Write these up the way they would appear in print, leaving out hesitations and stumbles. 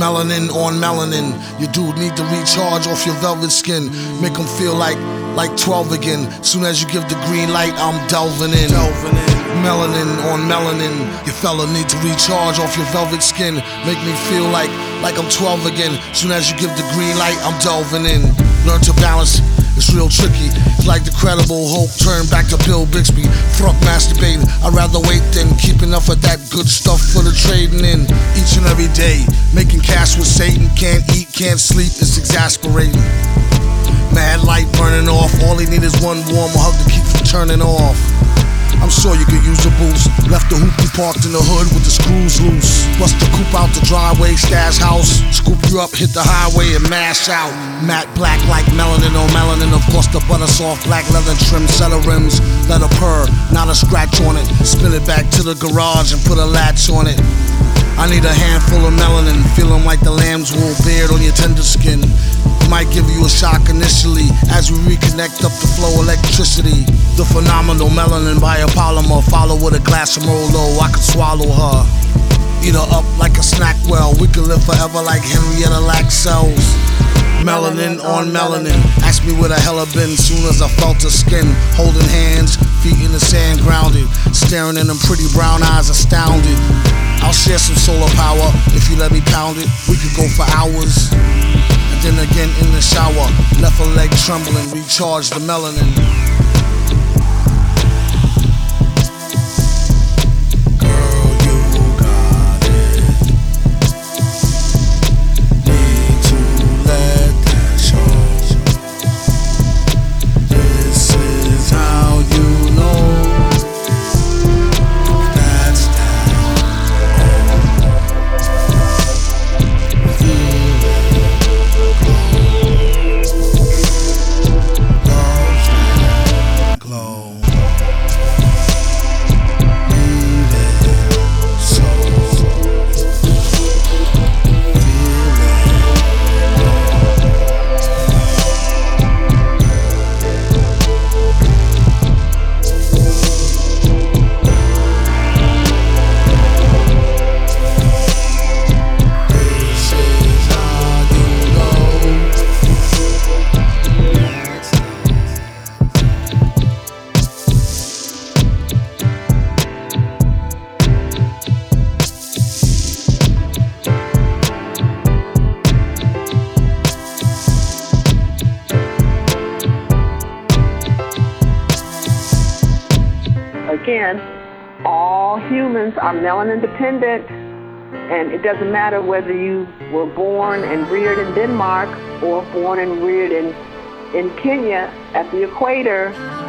Melanin on melanin. Your dude need to recharge off your velvet skin. Make him feel like 12 again. Soon as you give the green light, I'm delving in. Melanin on melanin. Your fella need to recharge off your velvet skin. Make me feel like I'm 12 again. Soon as you give the green light, I'm delving in. Learn to balance, it's real tricky. It's like the Credible Hulk turned back to Bill Bixby. Fuck masturbating, I'd rather wait than keep enough of that good stuff for the trading in. Each and every day, making cash with Satan. Can't eat, can't sleep, it's exasperating. Mad light burning off, all he need is one warm hug to keep from turning off. I'm sure you could use a boost. Left the hoopty parked in the hood with the screws loose. Bust the coupe out the driveway, stash house. Scoop you up, hit the highway and mash out. Matte black like melanin on melanin. Of course the butter soft black leather trim set of rims. Let a purr, not a scratch on it. Spin it back to the garage and put a latch on it. I need a handful of melanin, feeling like the lamb's wool beard on your tender skin. Might give you a shock initially as we reconnect up the flow electricity. The phenomenal melanin by a polymer. Follow with a glass of Merlot, I could swallow her. Eat her up like a snack well. We could live forever like Henrietta Lacks-Sells. Melanin on melanin. Ask me where the hell I've been soon as I felt her skin. Holding hands, feet in the sand grounded. Staring in them pretty brown eyes astounded. I'll share some solar power if you let me pound it. We could go for hours. And then again in the shower, left her leg trembling, recharge the melanin. Again, all humans are melanin dependent, and it doesn't matter whether you were born and reared in Denmark or born and reared in Kenya at the equator.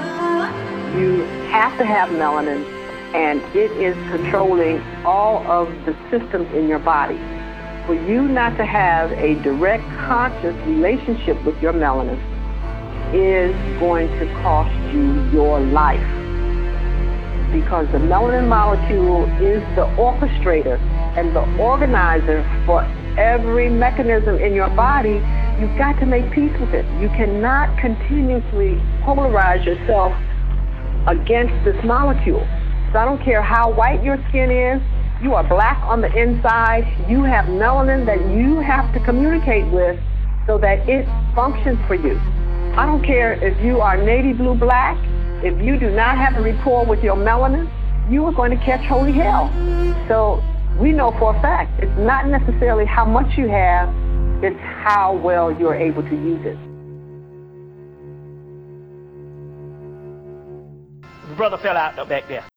You have to have melanin, and it is controlling all of the systems in your body. For you not to have a direct conscious relationship with your melanin is going to cost you your life. Because the melanin molecule is the orchestrator and the organizer for every mechanism in your body. You've got to make peace with it. You cannot continuously polarize yourself against this molecule. So I don't care how white your skin is, you are black on the inside, you have melanin that you have to communicate with so that it functions for you. I don't care if you are navy blue black. If you do not have a rapport with your melanin, you are going to catch holy hell. So we know for a fact, it's not necessarily how much you have, it's how well you're able to use it. The brother fell out back there.